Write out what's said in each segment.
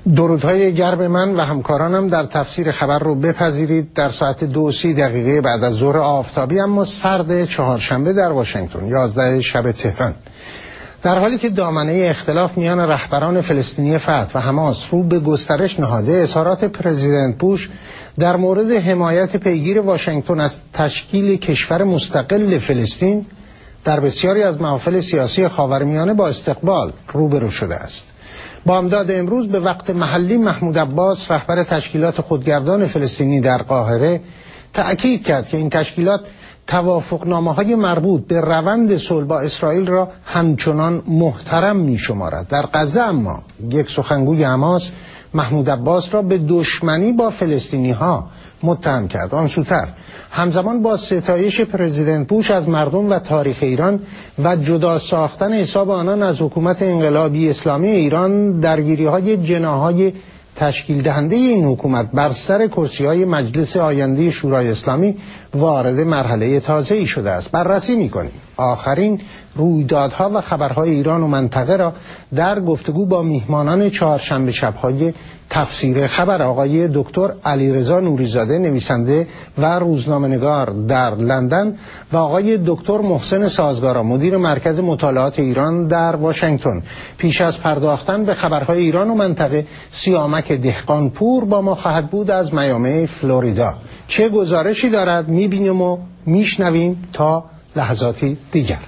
درودهای گرم من و همکارانم در تفسیر خبر رو بپذیرید. در ساعت 2:30 بعد از ظهر آفتابی اما سرد چهارشنبه در واشنگتن، 11 شب تهران، در حالی که دامنه اختلاف میان رهبران فلسطینی فتح و حماس رو به گسترش نهاده، اظهارات پرزیدنت بوش در مورد حمایت پیگیر واشنگتن از تشکیل کشور مستقل فلسطین در بسیاری از محافل سیاسی خاورمیانه با استقبال روبرو شده است. بامداد امروز به وقت محلی محمود عباس، رهبر تشکیلات خودگردان فلسطینی در قاهره، تأکید کرد که این تشکیلات توافقنامه‌های مربوط به روند صلح با اسرائیل را همچنان محترم می‌شمارد. در غزه اما یک سخنگوی حماس محمود عباس را به دشمنی با فلسطینی‌ها متهم کرد. آن سوتر همزمان با ستایش پرزیدنت بوش از مردم و تاریخ ایران و جدا ساختن حساب آنان از حکومت انقلابی اسلامی ایران، درگیری‌های جناح‌های تشکیل دهنده این حکومت بر سر کرسی‌های مجلس آینده شورای اسلامی وارد مرحله تازه‌ای شده است. بررسی می‌کنیم آخرین رویدادها و خبرهای ایران و منطقه را در گفتگو با میهمانان چهارشنبه شب‌های تفسیر خبر، آقای دکتر علیرضا نوری‌زاده، نویسنده و روزنامه‌نگار در لندن، و آقای دکتر محسن سازگارا، مدیر مرکز مطالعات ایران در واشنگتن. پیش از پرداختن به خبرهای ایران و منطقه، سیامک دهقانپور با ما خواهد بود از میامی فلوریدا. چه گزارشی دارد می‌بینیم و میشنویم تا لحظاتی دیگر.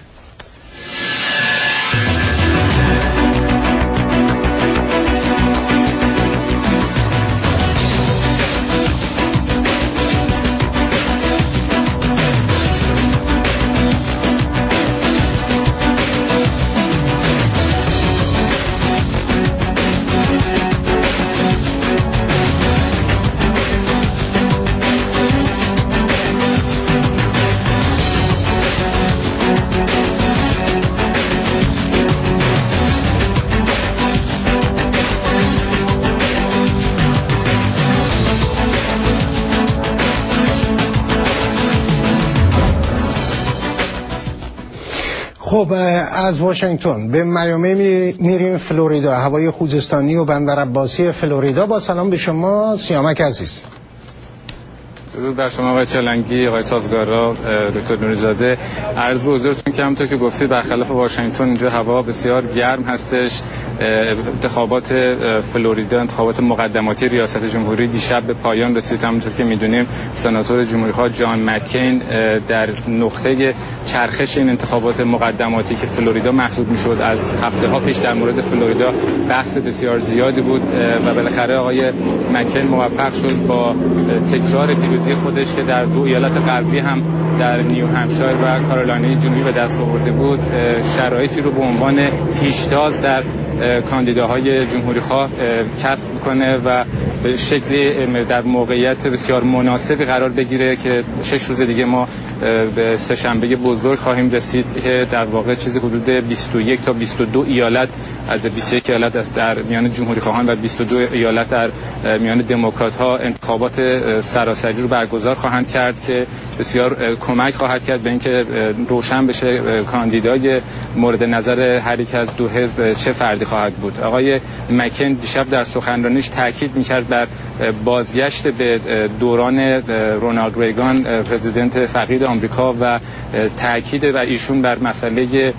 خب، از واشنگتن به میامی میریم فلوریدا، هوای خوزستانی و بندر عباسی فلوریدا. با سلام به شما سیامک عزیز. درود بر شما آقای چلنگی، آقای سازگارا، دکتر نوری‌زاده. عرض به حضورتون که همونطور که گفتید برخلاف واشنگتن اینجا هوا بسیار گرم هستش. انتخابات فلوریدا، انتخابات مقدماتی ریاست جمهوری دیشب به پایان رسید. همونطور که میدونیم سناتور جمهوری‌خواه جان مکین در نقطه چرخش این انتخابات مقدماتی که فلوریدا محسوب میشد از هفته‌ها پیش در مورد فلوریدا بحث بسیار زیادی بود و بالاخره آقای مکین موفق شد با تکرار پیروزی خودش که در 2 ایالت غربی هم در نیو همشایر و کارولینای جنوبی به دست آورده بود، شرایطی رو به عنوان پیشتاز در کاندیداهای جمهوری‌خواه کسب کنه و به شکلی در موقعیت بسیار مناسبی قرار بگیره که 6 روز دیگه ما به سه‌شنبه بزرگ خواهیم رسید که در واقع چیزی حدود 21 تا 22 ایالت از 21 ایالت در میان جمهوری‌خواهان و 22 ایالت در میان دموکرات‌ها انتخابات سراسری رو برگزار خواهند کرد که بسیار کمک خواهد کرد به اینکه روشن بشه کاندیدای مورد نظر هر یک از دو حزب چه فردی خواهد بود. آقای مکین دیشب در سخنرانیش تاکید می‌کرد بر بازگشت به دوران رونالد ریگان، پرزیدنت فقید آمریکا، و تاکید بر ایشون بر مسئله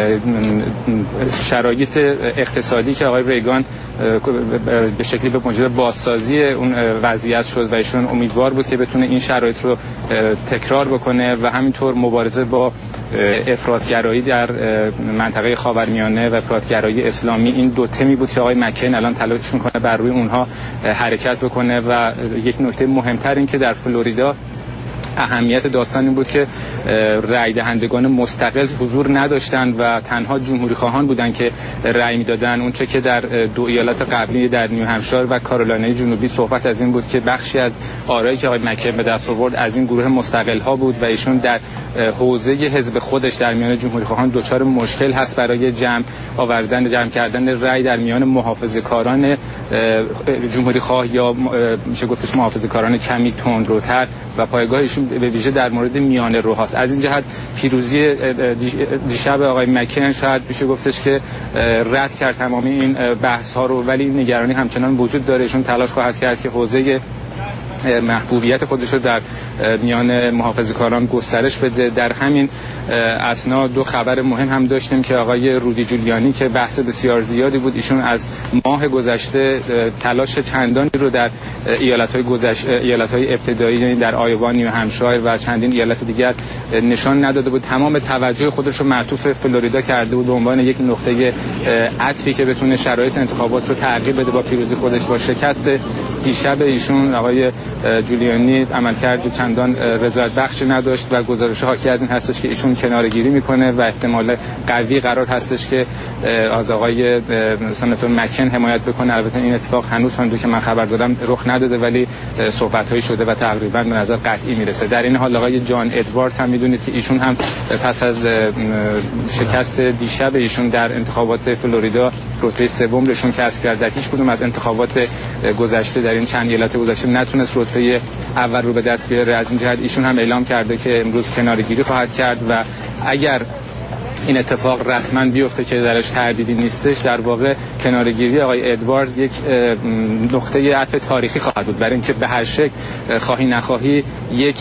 شرایط اقتصادی که آقای ریگان به شکلی به موجب بازسازی اون وضعیت شد و ایشون امیدوار بود که بتونه این شرایط رو تکرار بکنه و همینطور مبارزه با افراطگرایی در منطقه خاورمیانه و افراطگرایی اسلامی. این دو تمی بود که آقای مکین الان تلاش میکنه بر روی اونها حرکت بکنه و یک نکته مهمتر این که در فلوریدا اهمیت داستان این بود که رای دهندگان مستقل حضور نداشتند و تنها جمهوری خواهان بودند که رای میدادن. اونچه که در 2 ایالت قبلی در نیو همشایر و کارولینای جنوبی صحبت از این بود که بخشی از آرایی که آقای مکین به دست آورد از این گروه مستقل ها بود و ایشون در حوزه حزب خودش در میان جمهوری خواهان دچار مشکل هست برای جمع کردن رای در میان محافظه‌کاران جمهوری خواه یا میشه گفتش محافظه‌کاران کمی تندروتر و پایگاه ایشون به ویژه در مورد میانه روهاست. از این جهت پیروزی دیشب آقای مکن شاید میشه گفتش که رد کرد تمام این بحث ها رو، ولی این نگرانی همچنان وجود داره. ایشون تلاش خواهد کرد که حوزه محبوبیت خودش رو در میان محافظه‌کاران گسترش بده. در همین اثنا دو خبر مهم هم داشتیم که آقای رودی جولیانی که بحث بسیار زیادی بود، ایشون از ماه گذشته تلاش چندانی رو در ایالت‌های ابتدایی، یعنی در آیوا، نیو همشایر و چندین ایالت دیگر نشان نداده بود. تمام توجه خودش رو معطوف فلوریدا کرده بود به عنوان یک نقطه عطفی که بتونه شرایط انتخابات رو تغییر بده. با پیروزی خودش، با شکست دیشب ایشون، آقای جولیانی عملکرد چندان رضایت بخشی نداشت و گزارش حاکی از این هستش که ایشون کناره‌گیری میکنه و احتمال قوی قرار هستش که از آقای سناتور مکن حمایت بکنه. البته این اتفاق هنوز که من خبر دارم رخ نداده، ولی صحبت‌هایی شده و تقریبا به نظر قطعی میرسه. در این حال آقای جان ادواردز هم میدونید که ایشون هم پس از شکست دیشب ایشون در انتخابات فلوریدا رتبه سوم رو کسب کرد. در هیچ کدوم از انتخابات گذشته در این چند ایالت گذشته نتونست رتبه اول رو به دست بیاره. از این جهت ایشون هم اعلام کرده که امروز کناره‌گیری خواهد کرد و اگر این اتفاق رسما بیفته که درش تردیدی نیستش، در واقع کناره‌گیری آقای ادواردز یک نقطه عطف تاریخی خواهد بود، برای اینکه به هر شکل خواهی نخواهی یک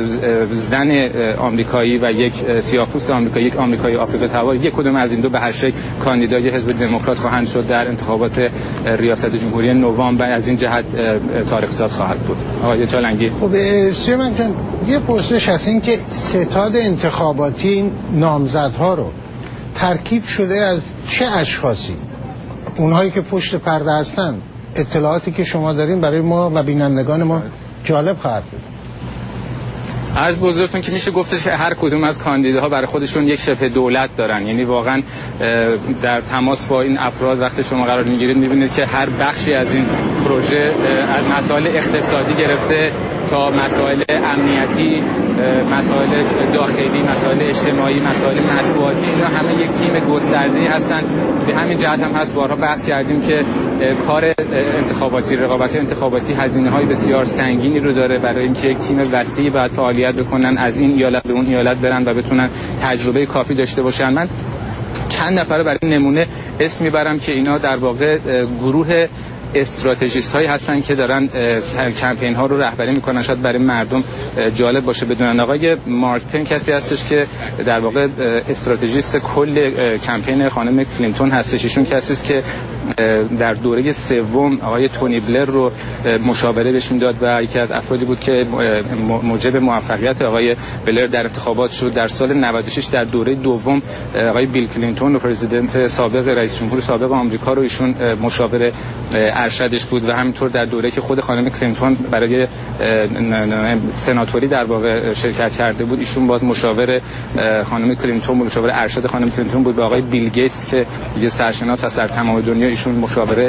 زن آمریکایی و یک سیاه‌پوست آمریکایی، یک آمریکایی آفریقا تبار، یک کدوم از این دو به هر شکل کاندیدای حزب دموکرات خواهند شد در انتخابات ریاست جمهوری نوامبر. از این جهت تاریخ ساز خواهد بود. آقای چالنگی، خب سیمن جان، یه پرسش هست، این که ستاد انتخاباتی نامزدها رو ترکیب شده از چه اشخاصی؟ اونهایی که پشت پرده هستن، اطلاعاتی که شما دارین برای ما و بینندگان ما جالب خواهد بود. عرض به حضورتون که میشه گفتش که هر کدوم از کاندیداها برای خودشون یک شبه دولت دارن، یعنی واقعا در تماس با این افراد وقتی شما قرار میگیرید میبینید که هر بخشی از این پروژه، از مسائل اقتصادی گرفته تا مسائل امنیتی، مسائل داخلی، مسائل اجتماعی، مسائل مطبوعاتی، اینا همه یک تیم گسترده‌ای هستن. به همین جهت هم هست بارها بحث کردیم که کار انتخاباتی، رقابت انتخاباتی هزینه‌های بسیار سنگینی رو داره، برای اینکه یک تیم وسیعی باید فعالیت بکنن، از این ایالت به اون ایالت برن و بتونن تجربه کافی داشته باشن. من چند نفر برای نمونه اسم میبرم که اینا در واقع گروه استراتژیست هایی هستن که دارن کمپین ها رو رهبری میکنن. شاید برای مردم جالب باشه بدونن آقای مارک پن کسی هستش که در واقع استراتژیست کل کمپین خانم کلینتون هستش. ایشون کسی است که در دوره سوم آقای تونی بلر رو مشاوره بهش میداد و یکی از افرادی بود که موجب موفقیت آقای بلر در انتخابات شد. در سال 96 در دوره دوم آقای بیل کلینتون و پرزیدنت سابق، رئیس جمهور سابق آمریکا رو ایشون مشاور ارشدش بود و همینطور در دوره که خود خانم کلینتون برای سناتوری در واقع شرکت کرده بود، ایشون باز مشاور خانم کلینتون بود، مشاور ارشد خانم کلینتون بود. به آقای بیل گیتس که دیگه سرشناس هست در تمام دنیا، ایشون مشاوره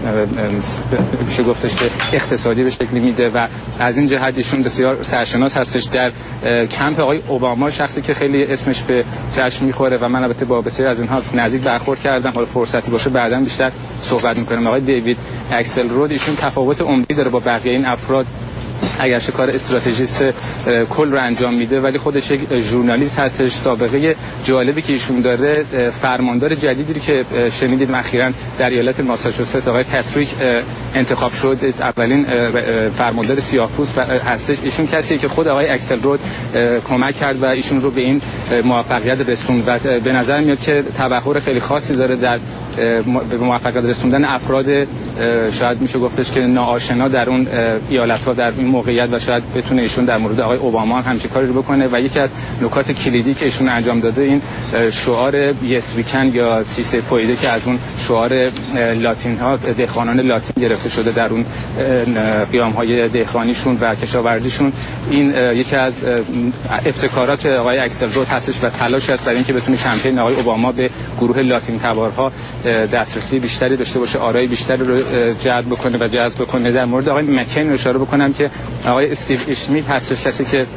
میشه گفتش که اقتصادی به شکلی میده و از این جهت ایشون بسیار سرشناس هستش. در کمپ آقای اوباما شخصی که خیلی اسمش به چشم میخوره و من البته با بسیاری از اونها نزدیک برخورد کردم، حالا فرصتی باشه بعداً بیشتر صحبت میکنم، آقای دیوید اکسلرود، ایشون تفاوت عمدی داره با بقیه این افراد. اگرچه کار استراتژیست کل رو انجام میده ولی خودش یک ژورنالیست هستش. سابقه جالبی که ایشون داره، فرماندار جدیدی که شنیدید اخیراً در ایالت ماساچوست آقای پاتریک انتخاب شد، اولین فرماندار سیاه‌پوست هستش. ایشون کسیه که خود آقای اکسلرود کمک کرد و ایشون رو به این موفقیت رسوند و به نظر میاد که تبحر خیلی خاصی داره در موفقیت رسوندن افراد شاید میشه گفتش که ناآشنا در اون ایالت‌ها در این موقعیت و شاید بتونه ایشون در مورد آقای اوباما هم همچین کاری رو بکنه. و یکی از نکات کلیدی که ایشون انجام داده این شعار یس ویکن یا سیسه پویده که از اون شعار لاتین ها، دهقانان لاتین گرفته شده در اون قیام های دهقانیشون و کشاورزیشون، این یکی از ابتکارات آقای اکسلرود هستش و تلاش است برای اینکه بتونه کمپین آقای اوباما به گروه لاتین تبارها دسترسی بیشتری داشته باشه، آرای بیشتری رو جلب بکنه و جذب بکنه. در مورد آقای مکن اشاره بکنم که آقای استیو اشمیت هستش، کسی که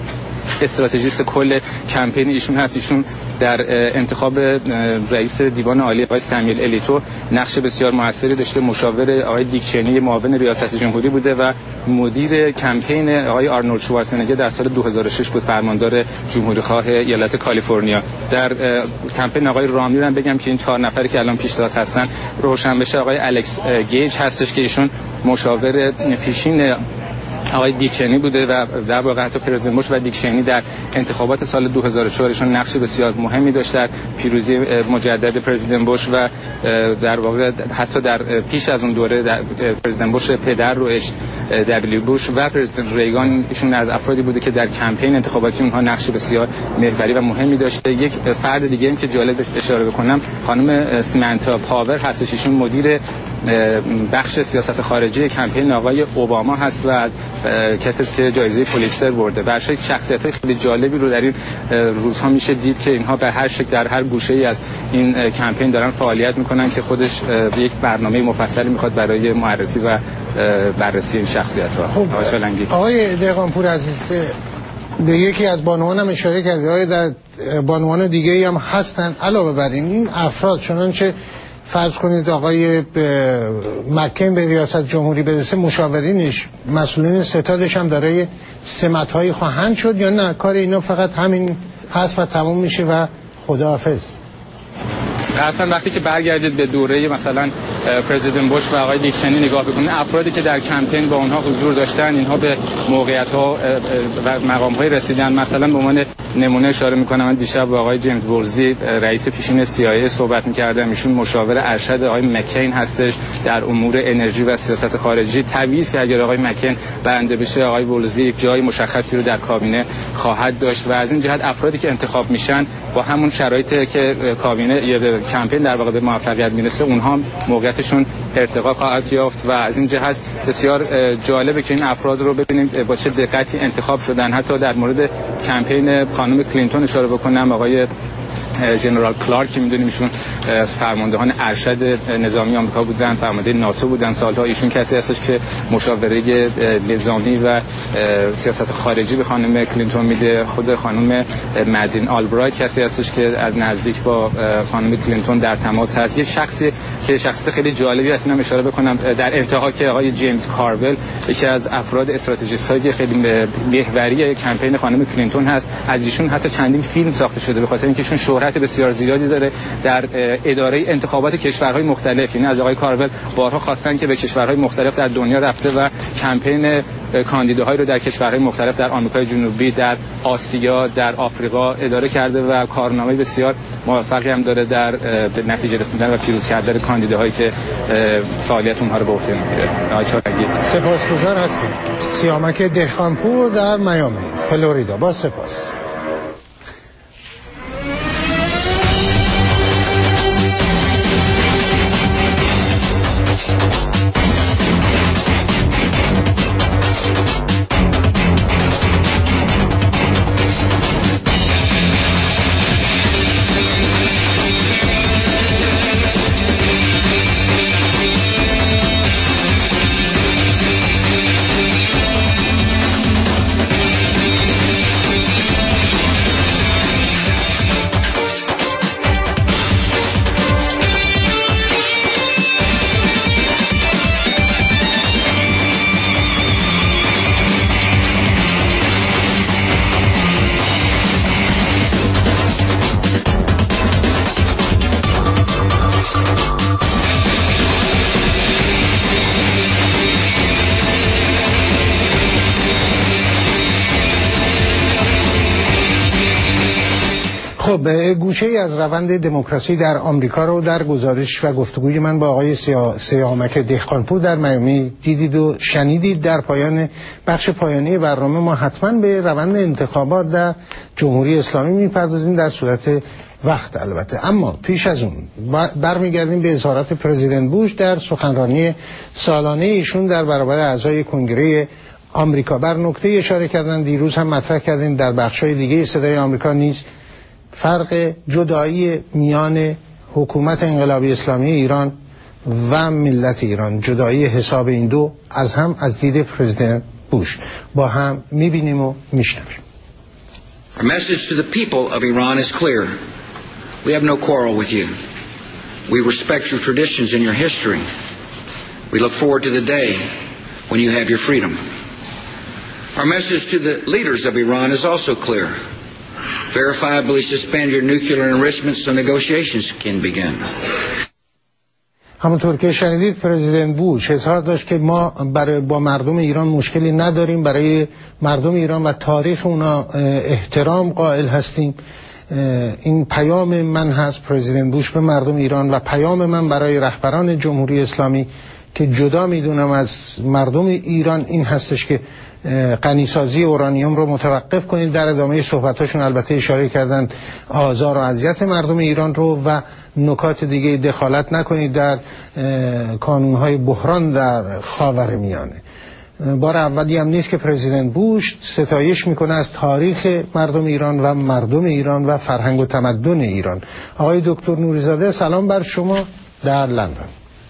استراتژیست کل کمپین ایشون هست. ایشون در انتخاب رئیس دیوان عالی آقای سمیل الیتو نقش بسیار موثری داشته. مشاور آقای دیک چینی معاون ریاست جمهوری بوده و مدیر کمپین آقای آرنولد شوارزنگر در سال 2006 بود، فرماندار جمهوری‌خواه ایالت کالیفرنیا. در کمپین آقای رامی رو بگم که این 4 نفری که الان پیشتاز هستن روشن بشه. آقای الکس گیج هستش که ایشون مشاور پیشین آقای دیک چینی بوده و در واقع حتی پرزیدنت بوش و دیک چینی در انتخابات سال 2004 ایشون نقش بسیار مهمی داشت در پیروزی مجدد پرزیدنت بوش و در واقع حتی در پیش از اون دوره در پرزیدنت بوش پدر رو دبلیو بوش و پرزیدنت ریگان ایشون از افرادی بوده که در کمپین انتخاباتی اونها نقش بسیار محوری و مهمی داشته. یک فرد دیگه هم که جالب اشاره بکنم خانم سمانتا پاور هستش. ایشون مدیر بخش سیاست خارجی کمپین آقای اوباما هست و از کسی است که جایزه پولیتزر برده. و شخصیت‌های خیلی جالبی رو در این روزها میشه دید که اینها به هر شکل در هر گوشه‌ای از این کمپین دارن فعالیت میکنن که خودش یک برنامه مفصلی میخواد برای معرفی و بررسی این شخصیت‌ها. خب آقای دهقانپور عزیز، به یکی از بانوان هم اشاره کردید، آیا در بانوان دیگه‌ای هم هستن علاوه بر این افراد؟ چنانچه فرض کنید آقای مکن به ریاست جمهوری برسه، مشاورینش مسئولین ستادش هم دارای سمت‌هایی خواهند شد یا نه کار اینا فقط همین هست و تموم میشه و خداحافظ؟ اصلا وقتی که برگردید به دوره مثلا پرزیدنت بوش و آقای دیک چینی نگاه بکنید، افرادی که در کمپین با اونها حضور داشتن اینها به موقعیت‌ها و مقام‌های رسیدن. مثلا به عنوان نمونه اشاره می‌کنم، من دیشب با آقای جیمز ولزی رئیس پیشین CIA صحبت می‌کردم. ایشون مشاور ارشد آقای مکین هستش در امور انرژی و سیاست خارجی. تبعیض که اگر آقای مکین برنده بشه، آقای ولزی یک جای مشخصی رو در کابینه خواهد داشت و از این جهت افرادی که انتخاب میشن با همون شرایطی که کابینه یا کمپین در واقع به موفقیت میرسه، اونها موقعیتشون ارتقا خواهد یافت و از این جهت بسیار جالبه که این افراد رو ببینیم با چه دقتی انتخاب شدن. حتی در مورد کمپین خانم کلینتون اشاره بکنم، آقای ژنرال کلارک که میدونیم ایشون فرماندهان ارشد نظامی آمریکا بودن، فرمانده ناتو بودن سالها. ایشون کسی هستش که مشاوره نظامی و سیاست خارجی به خانم کلینتون میده. خود خانم مدین آلبرایت کسی هستش که از نزدیک با خانم کلینتون در تماس هست. یک شخصی که شخصیت خیلی جالبی است، اینم اشاره بکنم در انتها که آقای جیمز کارول یکی از افراد استراتژیست های خیلی محوری کمپین خانم کلینتون هست. از ایشون حتی چندین فیلم ساخته شده به خاطر اینکه ایشون شهرت بسیار زیادی داره در اداره انتخابات کشورهای مختلف. این از آقای کارول بارها خواستن که به کشورهای مختلف در دنیا رفته و کمپین کاندیداهایی رو در کشورهای مختلف در آمریکای جنوبی، در آسیا، در آفریقا اداره کرده و کارنامه بسیار موفقی هم داره در نتیجه رسوندن و پیروز کردن کاندیداهایی که فعالیت اونها رو به عهده میگیره. سپاسگزار هستیم. سیامک دهقانپور در میامی، فلوریدا. با سپاس. خب گوشه‌ای از روند دموکراسی در آمریکا رو در گزارش و گفتگوی من با آقای سیامک دهقانپور در میامی دیدید و شنیدید. در پایان بخش پایانی برنامه ما حتما به روند انتخابات در جمهوری اسلامی میپردازیم در صورت وقت البته. اما پیش از اون برمیگردیم به اظهارات پرزیدنت بوش در سخنرانی سالانه ایشون در برابر اعضای کنگره آمریکا. بر نکته اشاره کردن دیروز هم مطرح کردیم در بخش‌های دیگه صدای آمریکا نیز فرق جدایی میان حکومت انقلابی اسلامی ایران و ملت ایران، جدایی حساب این دو از هم از دید پرزیدنت بوش با هم میبینیم و میشنویم. Our message to the people of Iran is clear. We have no quarrel with you. We respect your traditions and your history. We look forward to the day when you have your freedom. Our message to the leaders of Iran is also clear. Verifiably suspend your nuclear enrichment so negotiations can begin. همونطور که شنیدید پرزیدنت بوش اظهار داشت که ما با مردم ایران مشکلی نداریم، برای مردم ایران و تاریخ اونا احترام قائل هستیم. این پیام من هست، پرزیدنت بوش به مردم ایران، و پیام من برای رهبران جمهوری اسلامی که جدا میدونم از مردم ایران این هستش که غنیسازی اورانیوم رو متوقف کنید. در ادامه صحبتاشون البته اشاره کردن آزار و اذیت مردم ایران رو و نکات دیگه، دخالت نکنید در کانونهای بحران در خاورمیانه. بار اولی هم نیست که پرزیدنت بوش ستایش میکنه از تاریخ مردم ایران و مردم ایران و فرهنگ و تمدن ایران. آقای دکتر نوری‌زاده، سلام بر شما در لندن.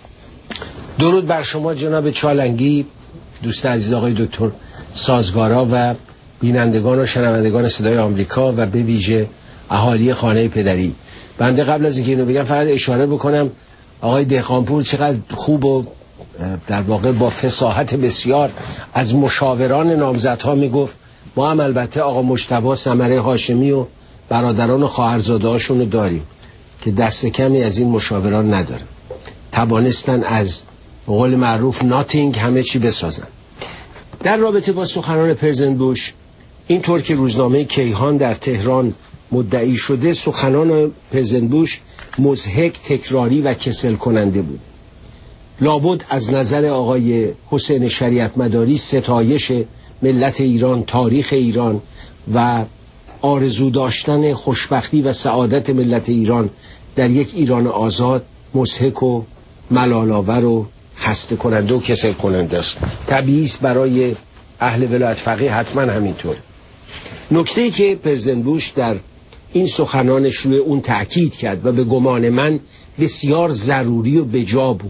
درود بر شما جناب چالنگی، دوست عزیز آقای دکتر سازگارا و بینندگان و شنوندگان صدای آمریکا و به ویژه اهالی خانه پدری. بنده قبل از اینکه اینو بگم فقط اشاره بکنم آقای دهقانپور چقدر خوب و در واقع با فصاحت بسیار از مشاوران نامزدها میگفت. ما هم البته آقا مجتبی ثمره هاشمی و برادران و خواهرزاده‌هاشون رو داریم که دست کمی از این مشاوران نداره، توانستن از قول معروف ناتینگ همه چی بسازن. در رابطه با سخنان پرزیدنت بوش، اینطور که روزنامه کیهان در تهران مدعی شده، سخنان پرزیدنت بوش مضحک، تکراری و کسل کننده بود. لابد از نظر آقای حسین شریعت مداری ستایش ملت ایران، تاریخ ایران و آرزو داشتن خوشبختی و سعادت ملت ایران در یک ایران آزاد مضحک و ملال‌آور و خسته کننده و کسل کننده است. طبیعی است برای اهل ولایت فقیه حتما همینطور. نکته‌ای که پرزیدنت بوش در این سخنانش روی اون تأکید کرد و به گمان من بسیار ضروری و بجا بود،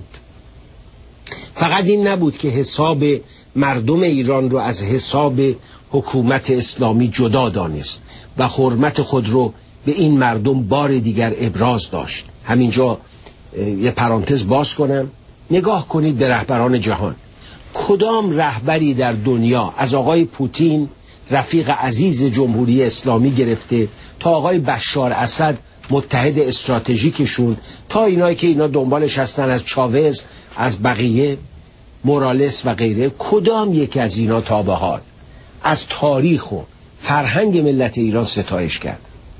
فقط این نبود که حساب مردم ایران رو از حساب حکومت اسلامی جدا دانست و حرمت خود رو به این مردم بار دیگر ابراز داشت. همینجا یه پرانتز باز کنم. نگاه کنید به رهبران جهان. کدام رهبری در دنیا از آقای پوتین رفیق عزیز جمهوری اسلامی گرفته تا آقای بشار اسد متحد استراتژیکشون، تا اینایی که اینا دنبالش هستن از چاوز، از بقیه مورالس و غیره، کدام یک از اینا تا به حال از تاریخ و فرهنگ ملت ایران ستایش کرد؟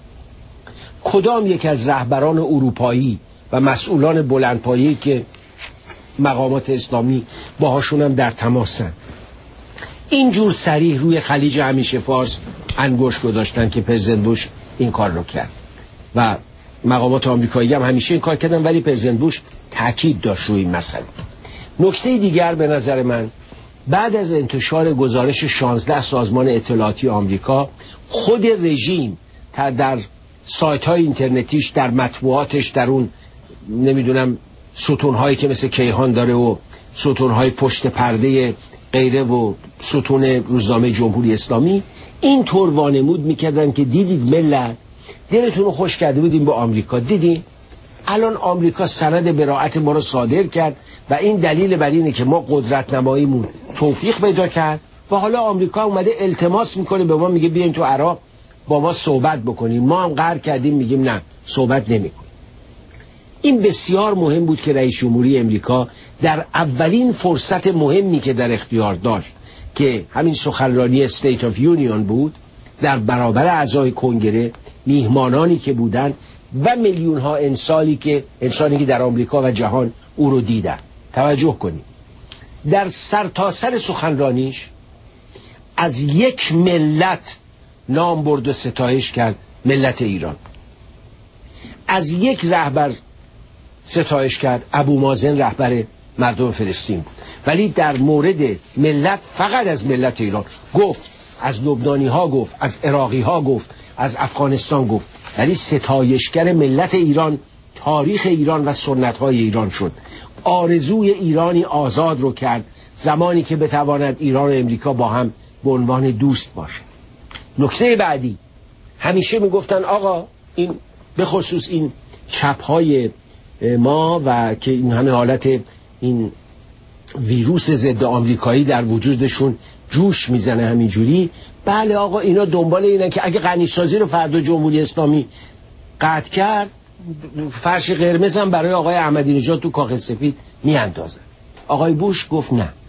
کدام یک از رهبران اروپایی و مسئولان بلندپایه‌ای که مقامات اسلامی باهاشون هم در تماسن اینجور صریح روی خلیج همیشه فارس انگشت گذاشتن که پرزیدنت بوش این کار رو کرد و مقامات آمریکایی هم همیشه این کار کردن، ولی پرزیدنت بوش تاکید داشت روی این مسئله. نکته دیگر به نظر من، بعد از انتشار گزارش 16 سازمان اطلاعاتی آمریکا، خود رژیم در سایت‌های اینترنتیش، در مطبوعاتش، در اون نمیدونم ستون‌هایی که مثل کیهان داره و ستون‌های پشت پرده غیره و ستون روزنامه جمهوری اسلامی، این طور وانمود میکردن که دیدید ملت دلتون رو خوش کرده بودیم به آمریکا، دیدین الان آمریکا سند براءت ما رو صادر کرد و این دلیل بر اینه که ما قدرت نماییمون توفیق پیدا کرد و حالا آمریکا اومده التماس میکنه به ما، میگه بیاین تو عراق با ما صحبت بکنیم. ما هم قهر کردیم میگیم نه صحبت نمیکنیم. این بسیار مهم بود که رئیس جمهوری امریکا در اولین فرصت مهمی که در اختیار داشت که همین سخنرانی State of Union بود، در برابر اعضای کنگره، میهمانانی که بودن و میلیون ها انسانی که در آمریکا و جهان او رو دیدن. توجه کنید، در سرتاسر سخنرانیش از یک ملت نام برد و ستایش کرد، ملت ایران. از یک رهبر ستایش کرد، ابو مازن رهبر مردم فلسطین بود، ولی در مورد ملت فقط از ملت ایران گفت. از لبنانی ها گفت، از عراقی ها گفت، از افغانستان گفت، ولی ستایشگر ملت ایران، تاریخ ایران و سنت های ایران شد. آرزوی ایرانی آزاد رو کرد، زمانی که بتواند ایران و امریکا با هم به عنوان دوست باشه. نکته بعدی، همیشه میگفتن آقا این به خصوص این چپ‌های ما و که این همه حالت این ویروس ضد آمریکایی در وجودشون جوش میزنه همینجوری، بله آقا اینا دنبال اینه که اگه غنیسازی رو فردا جمهوری اسلامی قطع کرد، فرش قرمز هم برای آقای احمدی نژاد تو کاخ سفید میاندازن. آقای بوش گفت نه،